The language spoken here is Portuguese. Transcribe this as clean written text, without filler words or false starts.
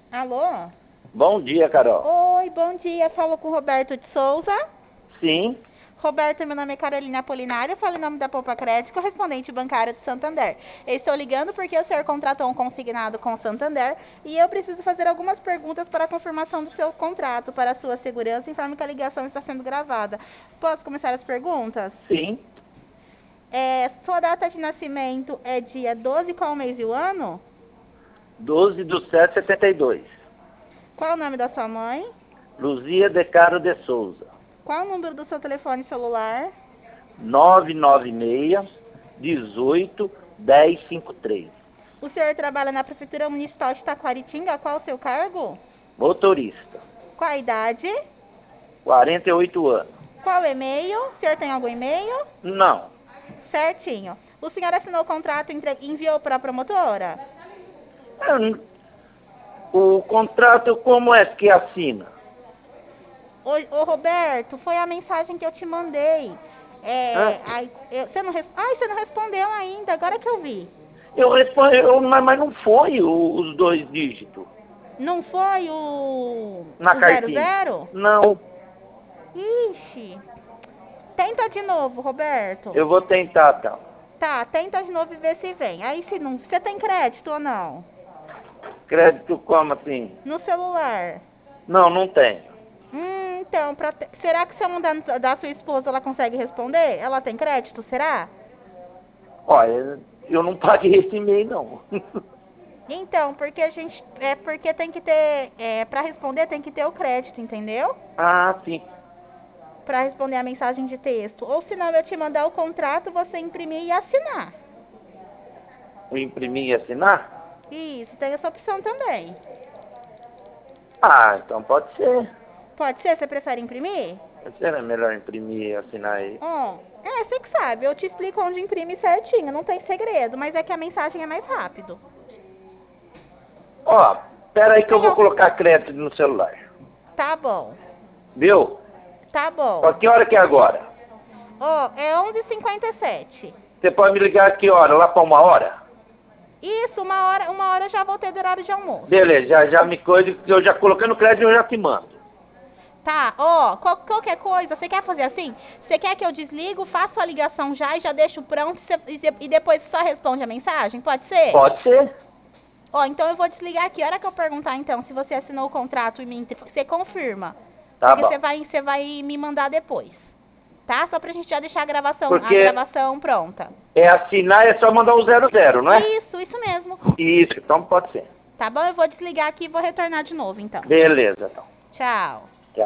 Alô? Bom dia, Carol. Oi, bom dia. Falo com o Roberto de Souza. Sim, Roberto, meu nome é Carolina Apolinário, falo em nome da Poupa Crédito, correspondente bancário de Santander. Eu estou ligando porque o senhor contratou um consignado com o Santander e eu preciso fazer algumas perguntas para a confirmação do seu contrato, para a sua segurança, informe que a ligação está sendo gravada. Posso começar as perguntas? sim. Sua data de nascimento é dia 12, qual o mês e o ano? 12/7/72. Qual o nome da sua mãe? Luzia de Caro de Souza. Qual o número do seu telefone celular? 996 18 1053. O senhor trabalha na Prefeitura Municipal de Taquaritinga, qual o seu cargo? Motorista. Qual a idade? 48 anos. Qual o e-mail? O senhor tem algum e-mail? Não. Certinho. O senhor assinou o contrato e enviou para a promotora? O contrato como é que assina? Ô Roberto, foi a mensagem que eu te mandei. Hã? Você não respondeu ainda, agora que eu vi. Eu respondo, mas não foi os dois dígitos Não foi o na zero cartinha. zero? Não. Ixi. Tenta de novo, Roberto. Eu vou tentar, então. Tá, tenta de novo e vê se vem. Aí se não, você tem crédito ou não? Crédito como assim? No celular. Não, não tenho. Então, será que se eu mandar da sua esposa ela consegue responder? Ela tem crédito, será? Olha, eu não paguei esse e-mail, não. Então, porque tem que ter, para responder tem que ter o crédito, entendeu? Ah, sim. Para responder a mensagem de texto. Ou senão eu te mandar o contrato, você imprimir e assinar. Eu imprimir e assinar? Isso, tem essa opção também. Ah, então pode ser. Pode ser? Você prefere imprimir? Será melhor imprimir e assinar aí? Você que sabe, eu te explico onde imprime certinho, não tem segredo, mas é que a mensagem é mais rápido. Ó, pera aí que eu vou Legal. colocar crédito no celular. Tá bom, Viu? tá bom. Ó, que hora que é agora? É 11h57. Você pode me ligar a que hora? Lá pra 1 hora? Isso, uma hora eu já voltei do horário de almoço. Beleza, já me coisa, que eu já colocando crédito eu já te mando. Tá, qualquer coisa, você quer fazer assim? Você quer que eu desligo, faço a ligação já e já deixo pronto e depois só responde a mensagem? Pode ser? Pode ser? Então eu vou desligar aqui. A hora que eu perguntar então se você assinou o contrato e você confirma. Tá Porque bom. você vai me mandar depois. Tá? Só pra gente já deixar a Porque gravação pronta. assinar é só mandar um 00, não é? Isso mesmo. Isso, então pode ser. Tá bom? Eu vou desligar aqui e vou retornar de novo então. Beleza, então. Tchau.